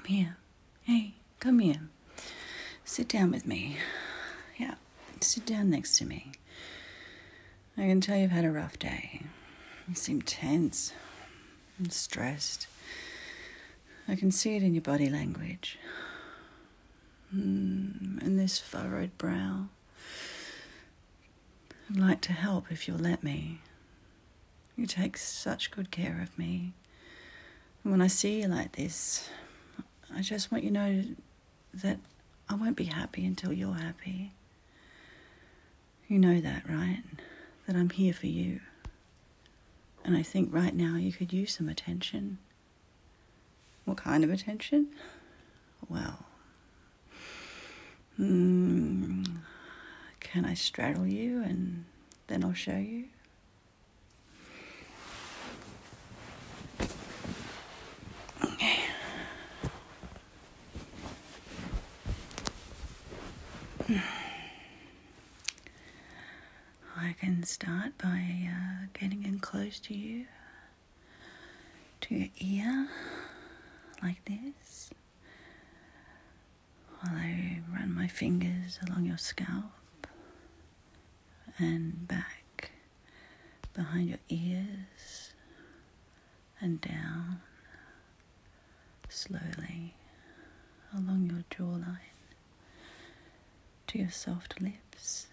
here. Hey, come here. Sit down with me. Yeah, sit down next to me. I can tell you've had a rough day. You seem tense and stressed. I can see it in your body language. And this furrowed brow. I'd like to help if you'll let me. You take such good care of me. And when I see you like this, I just want you to know that I won't be happy until you're happy. You know that, right? That I'm here for you. And I think right now you could use some attention. What kind of attention? Well, can I straddle you and then I'll show you? Okay. I can start by getting in close to you, to your ear, like this, while I run my fingers along your scalp and back behind your ears and down slowly along your jawline to your soft lips.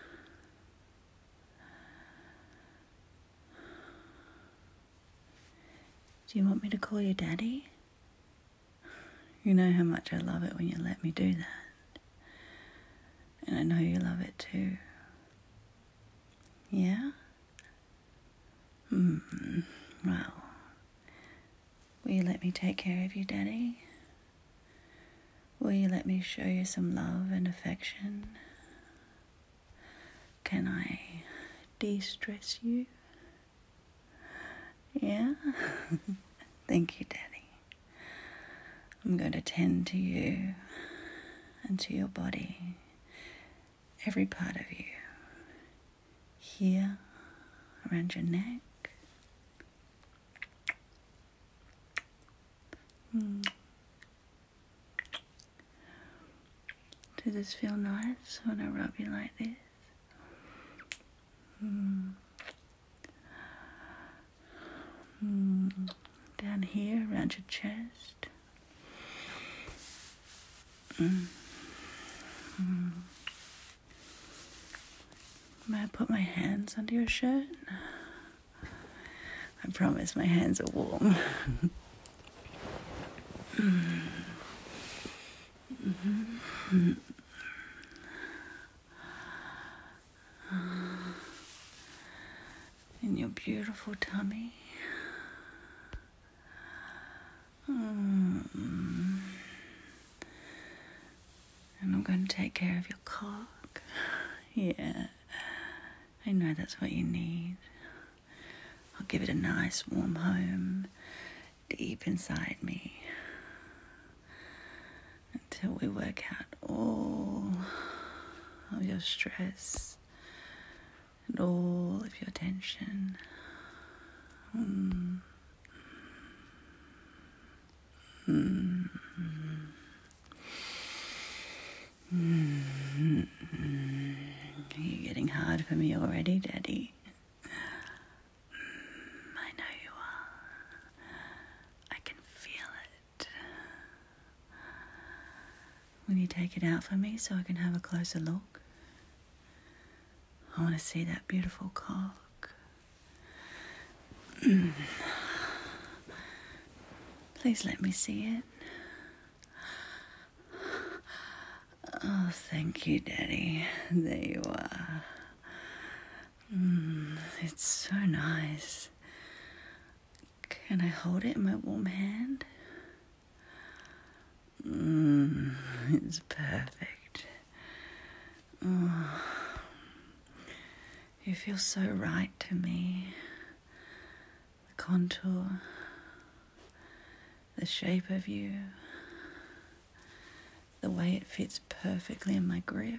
Do you want me to call you Daddy? You know how much I love it when you let me do that. And I know you love it too. Yeah? Well, will you let me take care of you, Daddy? Will you let me show you some love and affection? Can I de-stress you? Yeah? Thank you, Daddy. I'm going to tend to you and to your body, every part of you. Here, around your neck. Does this feel nice when I rub you like this? Down here, around your chest. May I put my hands under your shirt? I promise my hands are warm. In your beautiful tummy. And I'm going to take care of your cock. Yeah, I know that's what you need. I'll give it a nice warm home deep inside me until we work out all of your stress and all of your tension. You're getting hard for me already, Daddy. I know you are. I can feel it. Will you take it out for me so I can have a closer look? I want to see that beautiful cock. Please let me see it. Oh, thank you, Daddy. There you are. It's so nice. Can I hold it in my warm hand? It's perfect. Oh, you feel so right to me. The contour, the shape of you, the way it fits perfectly in my grip,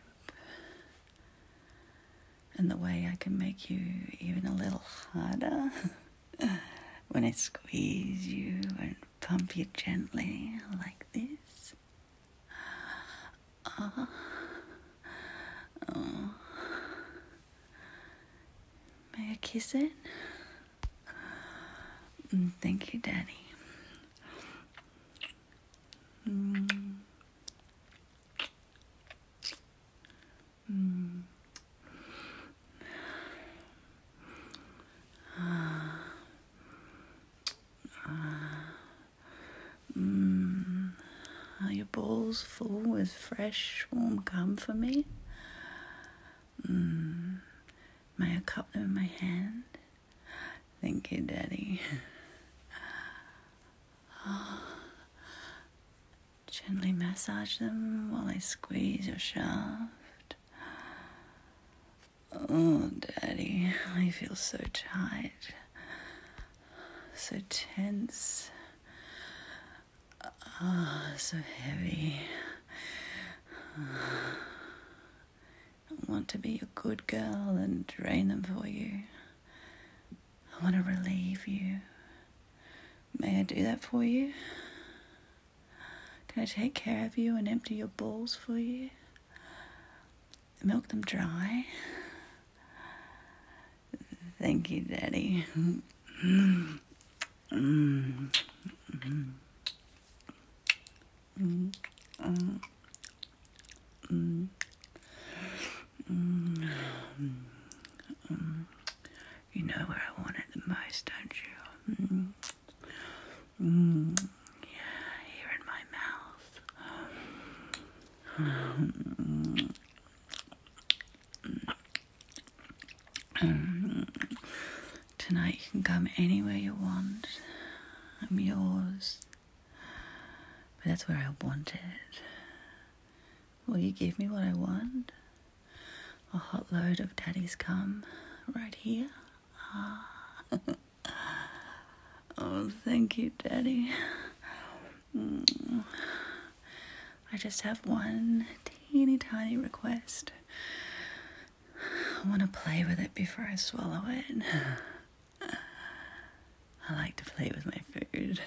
and the way I can make you even a little harder when I squeeze you and pump you gently like this. Oh. May I kiss it? Thank you, Daddy. Are your balls full with fresh, warm cum for me? May I cup them in my hand? Thank you, Daddy. Gently massage them while I squeeze your shaft. Oh, Daddy, I feel so tight, so tense, so heavy. I want to be your good girl and drain them for you. I want to relieve you. May I do that for you? Can I take care of you and empty your balls for you? Milk them dry? Thank you, Daddy. You know where I want it the most, don't you? Yeah, here in my mouth. Tonight you can come anywhere you want. I'm yours. But that's where I want it. Will you give me what I want? A hot load of Daddy's cum right here? Oh, thank you, Daddy. I just have one teeny tiny request. I want to play with it before I swallow it. I like to play with my food.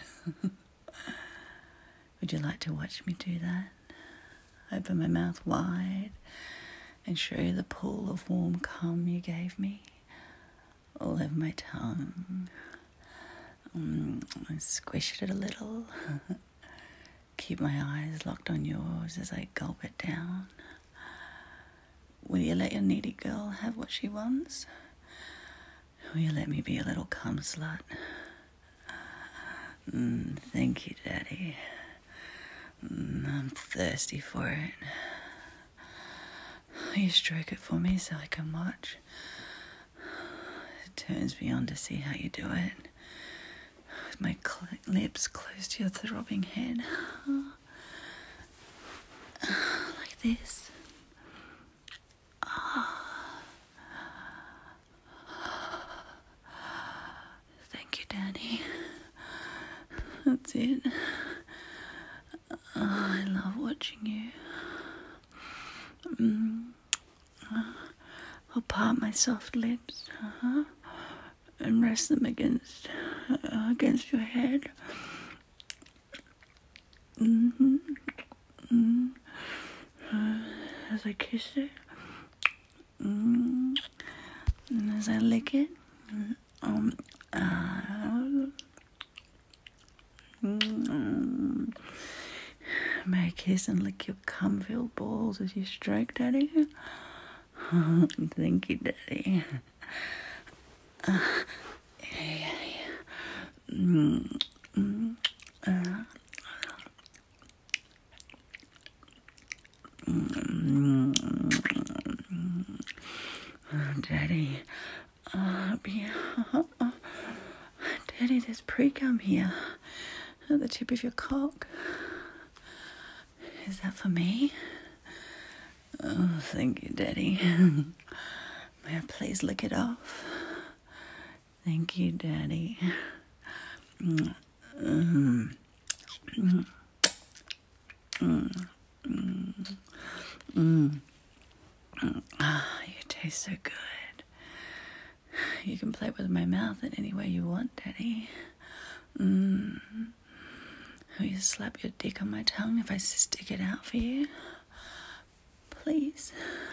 Would you like to watch me do that? Open my mouth wide and show you the pool of warm cum you gave me all over my tongue. I squish it a little. Keep my eyes locked on yours as I gulp it down. Will you let your needy girl have what she wants? Will you let me be a little cum slut? Thank you, Daddy. I'm thirsty for it. Will you stroke it for me so I can watch? It turns me on to see how you do it. With my lips close to your throbbing head. Like this. Thank you, Daddy. That's it. I love watching you. I'll part my soft lips and rest them against your head. As I kiss it, and as I lick it, may I kiss and lick your cum-filled balls as you stroke, Daddy? Thank you, Daddy. Daddy, Daddy, there's pre-cum here at the tip of your cock. Is that for me? Oh, thank you, Daddy. May I please lick it off? Thank you, Daddy. You taste so good. You can play with my mouth in any way you want, Daddy. Will you slap your dick on my tongue if I stick it out for you? please?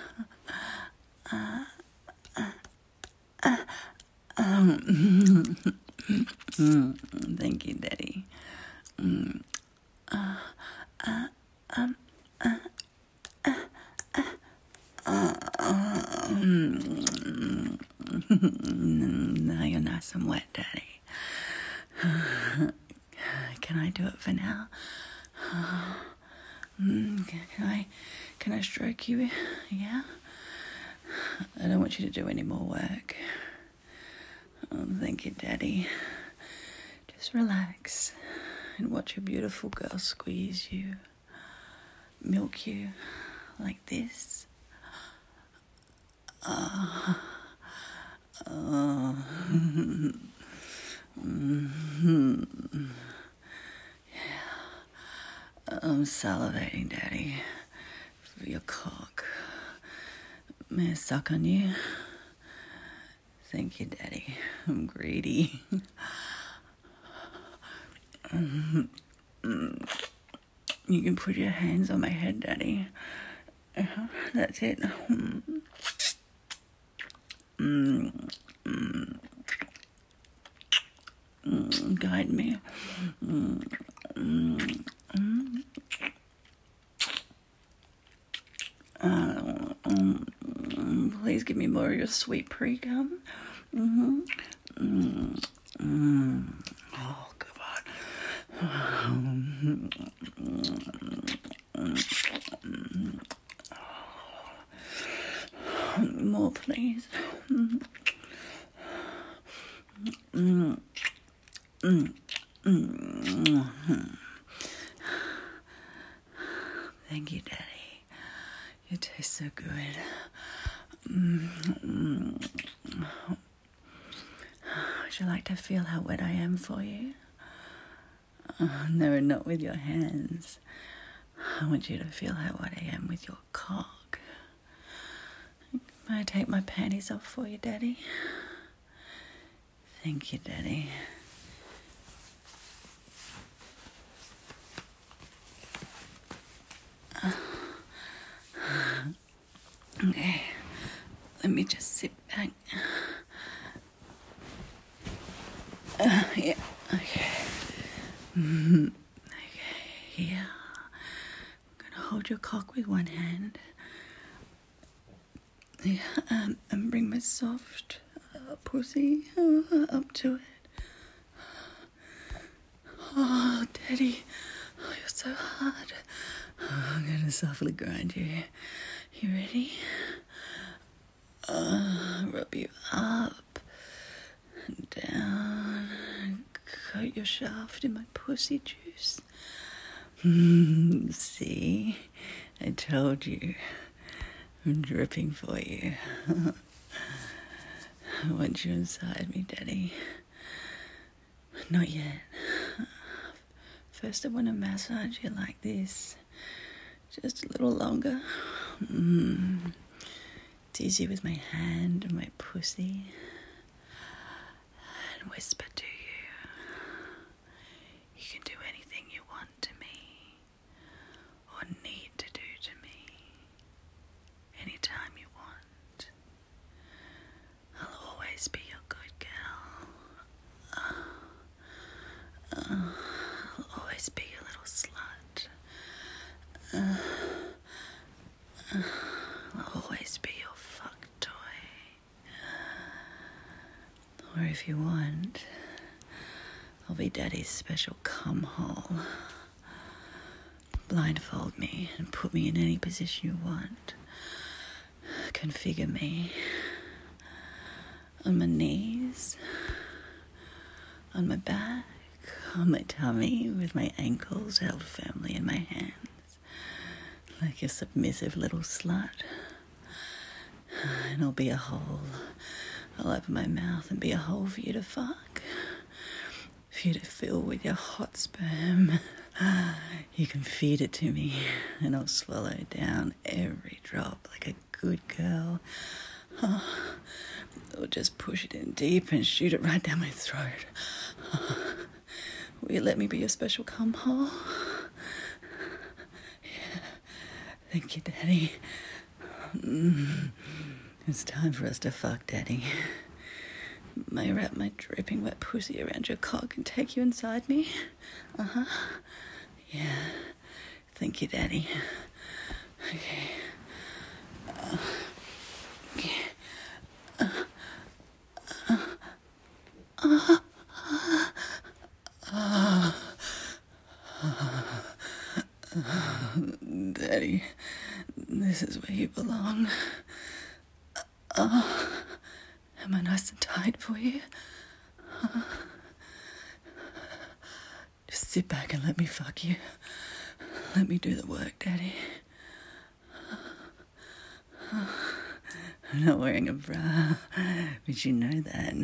Thank you, Daddy. Now you're nice and wet, Daddy. Can I do it for now? Can I stroke you? Yeah? I don't want you to do any more work. Oh, thank you, Daddy. Just relax and watch a beautiful girl squeeze you, milk you like this. I'm salivating, Daddy, for your cock. May I suck on you? Thank you, Daddy. I'm greedy. You can put your hands on my head, Daddy. That's it. Guide me. Please give me more of your sweet pre-cum. Oh, God. More, please. Thank you, Daddy. You taste so good. Would you like to feel how wet I am for you? No, not with your hands. I want you to feel how wet I am with your cock. May I take my panties off for you, Daddy? Thank you, Daddy. Okay, let me just sit back. Yeah, okay. Okay, here. I'm gonna hold your cock with one hand. Yeah, and bring my soft pussy up to it. Oh, Daddy, oh, you're so hard. Oh, I'm gonna softly grind you. You ready? Rub you up and down. Coat your shaft in my pussy juice. See? I told you. I'm dripping for you. I want you inside me, Daddy. Not yet. First I want to massage you like this. Just a little longer. Tease you with my hand and my pussy. And whisper to you. You can do anything you want to me. Or need to do to me. Anytime you want. I'll always be your good girl. I'll always be your little slut. I'll always be your fuck toy. Or if you want, I'll be Daddy's special cum hole. Blindfold me and put me in any position you want. Configure me. On my knees. On my back. On my tummy with my ankles held firmly in my hands. Like a submissive little slut. And I'll be a hole. I'll open my mouth and be a hole for you to fuck. For you to fill with your hot sperm. You can feed it to me and I'll swallow down every drop like a good girl. Or just push it in deep and shoot it right down my throat. Will you let me be your special cum hole? Yeah. Thank you, Daddy. It's time for us to fuck, Daddy. May I wrap my dripping wet pussy around your cock and take you inside me? Uh-huh. Yeah. Thank you, Daddy. Okay. Daddy, this is where you belong. Am I nice and tight for you? Just sit back and let me fuck you. Let me do the work, Daddy. I'm not wearing a bra, but you know that.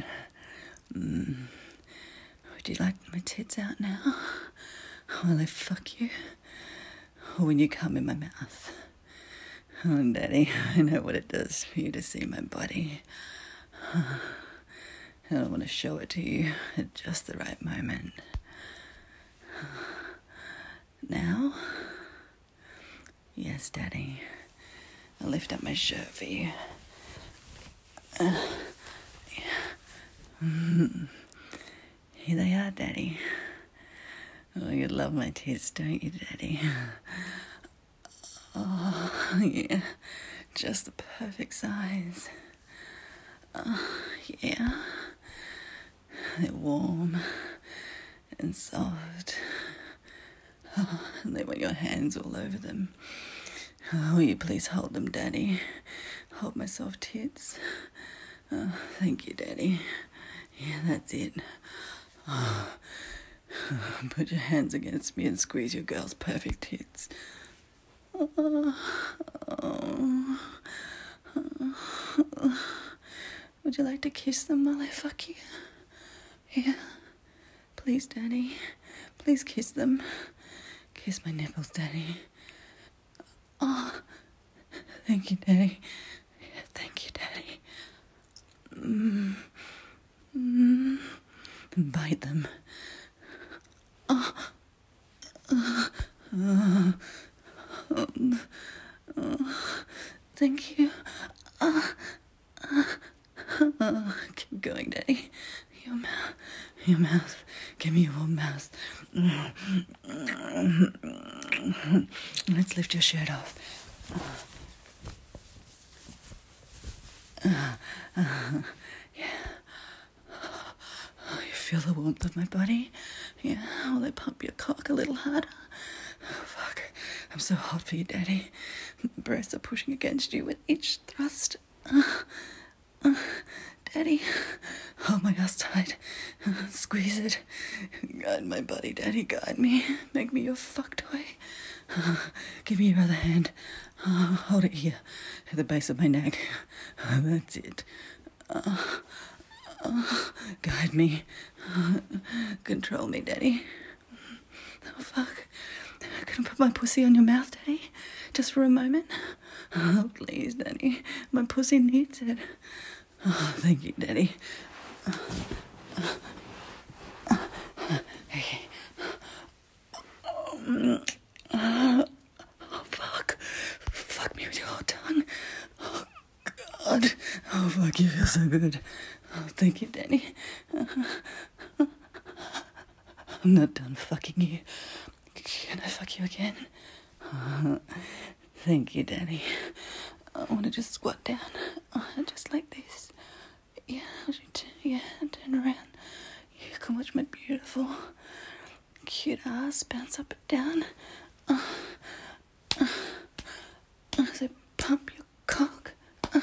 Would you like my tits out now? While I fuck you? Or when you come in my mouth? Oh, Daddy, I know what it does for you to see my body. I want to show it to you at just the right moment. Now? Yes, Daddy. I'll lift up my shirt for you. Here they are, Daddy. Oh, you love my tits, don't you, Daddy? Oh, yeah. Just the perfect size. Yeah. They're warm and soft. Oh, and they want your hands all over them. Oh, will you please hold them, Daddy? Hold my soft tits. Oh, thank you, Daddy. Yeah, that's it. Oh. Put your hands against me and squeeze your girl's perfect tits. Oh. Would you like to kiss them while I fuck you? Yeah. Please, Daddy. Please kiss them. Kiss my nipples, Daddy. Oh. Thank you, Daddy. Yeah, thank you, Daddy. Bite them. Thank you. Keep going, Daddy. Your mouth. Give me your warm mouth. Let's lift your shirt off. Yeah. Oh, you feel the warmth of my body? Yeah. Will I pump your cock a little harder? Oh, fuck. I'm so hot for you, Daddy. My breasts are pushing against you with each thrust. Daddy, hold my ass tight. Squeeze it. Guide my body, Daddy. Guide me. Make me your fuck toy. Give me your other hand. Hold it here, at the base of my neck. That's it. Guide me. Control me, Daddy. Oh, fuck. Can I put my pussy on your mouth, Daddy? Just for a moment? Oh, please, Daddy. My pussy needs it. Oh, thank you, Daddy. Okay. Oh, fuck. Fuck me with your tongue. Oh, God. Oh, fuck, you feel so good. Oh, thank you, Daddy. I'm not done fucking you. Can I fuck you again? Thank you, Daddy. I want to just squat down. Just like this. Yeah, turn around. You can watch my beautiful, cute ass bounce up and down. As I pump your cock.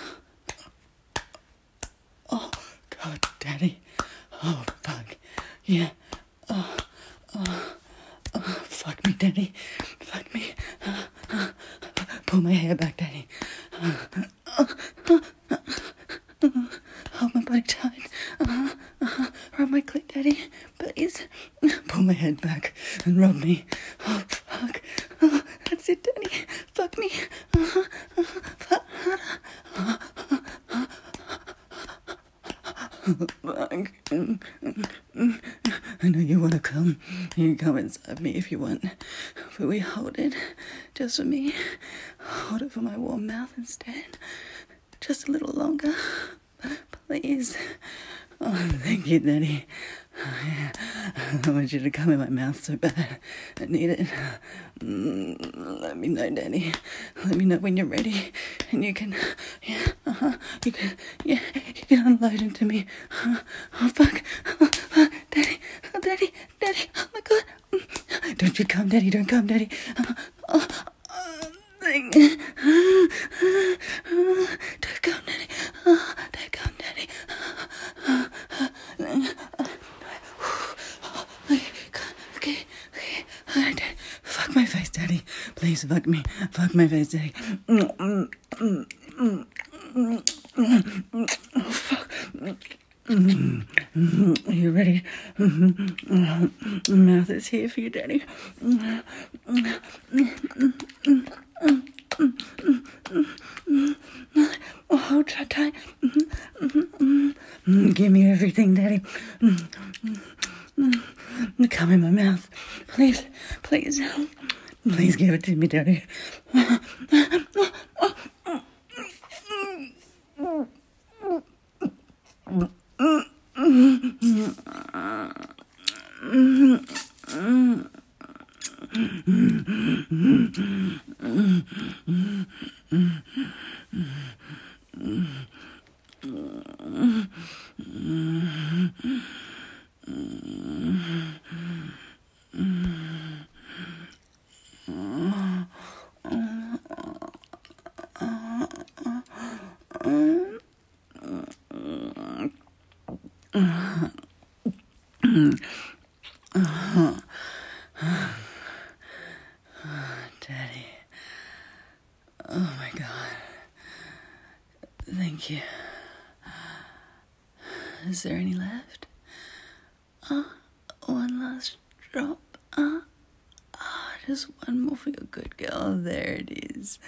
Oh, God, Daddy. Oh, fuck. Yeah. Fuck me, Daddy. Fuck me. Pull my hair back, Daddy. Hold my body tight. Rub my clit, Daddy. Please. Pull my head back and rub me. Oh, fuck. That's it, Daddy. Fuck me. Fuck. I know you want to come. You can come inside me if you want. But we hold it just for me. Hold it for my warm mouth instead. Just a little longer. Please. Oh, thank you, Daddy. Oh, yeah. I want you to come in my mouth so bad. I need it. Let me know, Daddy. Let me know when you're ready. And you can, you can unload into me. Oh, fuck. Daddy. Oh, Daddy. Oh, my God. Don't you come, Daddy. Don't come, Daddy. Don't come, Daddy. Don't come, Daddy. Okay. All right, Daddy. Fuck my face, Daddy. Please fuck me. Fuck my face, Daddy. Oh, fuck. Are you ready? Mouth is here for you, Daddy. Oh, hold tight. Give me everything, Daddy. Come in my mouth. Please. Please give it to me, Daddy. Daddy. Oh my God. Thank you. Is there any left? One last drop. Just one more for your good girl. There it is.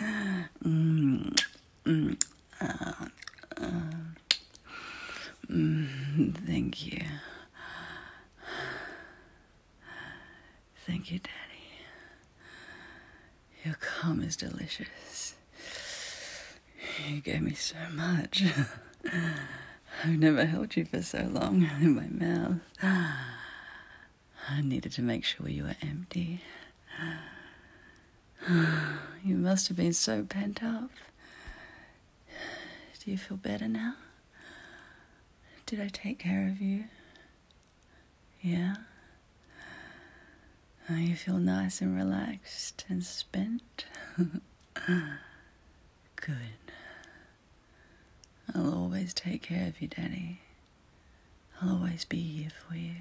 Thank you. Thank you, Daddy. Your cum is delicious. You gave me so much. I've never held you for so long in my mouth. I needed to make sure you were empty. You must have been so pent up. Do you feel better now? Did I take care of you? Yeah? Oh, you feel nice and relaxed and spent? Good. I'll always take care of you, Daddy. I'll always be here for you.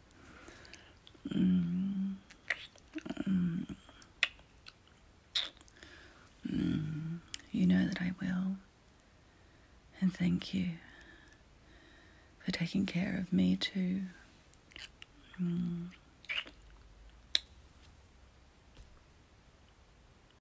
You know that I will. And thank you for taking care of me too.